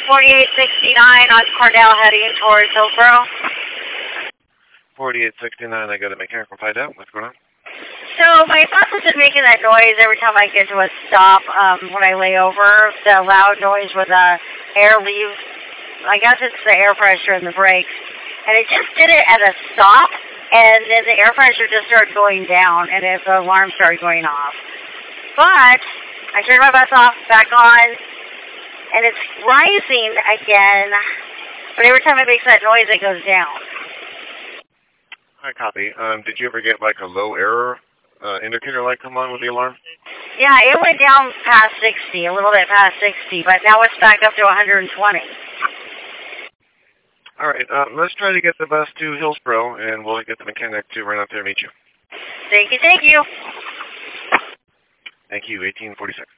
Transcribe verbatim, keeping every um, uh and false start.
forty-eight sixty-nine on Cordell heading towards Hillsboro. forty-eight sixty-nine, I got a mechanic from find out. What's going on? So my bus has been making that noise every time I get to a stop um, when I lay over. The loud noise where the air leaves. I guess it's the air pressure in the brakes. And it just did it at a stop, and then the air pressure just started going down, and the alarm started going off. But I turned my bus off, back on, and it's rising again. But every time it makes that noise, it goes down. Hi, copy. Um, did you ever get like a low error uh, indicator light come on with the alarm? Yeah, it went down past sixty, a little bit past sixty, but now it's back up to one hundred twenty. All right, uh, let's try to get the bus to Hillsboro, and we'll get the mechanic to run out there and meet you. Thank you, thank you. Thank you, eighteen forty-six.